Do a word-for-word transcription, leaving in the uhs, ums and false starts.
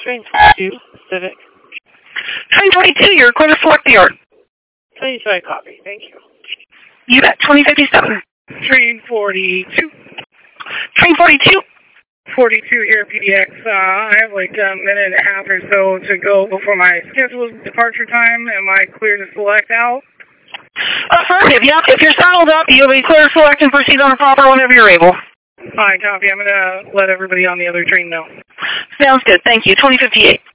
Train forty-two, Civic. Train forty-two, you're clear to select the yard. twenty-five copy, thank you. You bet, twenty fifty-seven. Train forty-two. Train forty-two. forty-two here, P D X. Uh, I have like a minute and a half or so to go before my scheduled departure time. Am I clear to select out? Affirmative, yeah. If you're saddled up, you'll be clear to select and proceed on the proper whenever you're able. Fine, copy. I'm going to let everybody on the other train know. Sounds good. Thank you. twenty fifty-eight.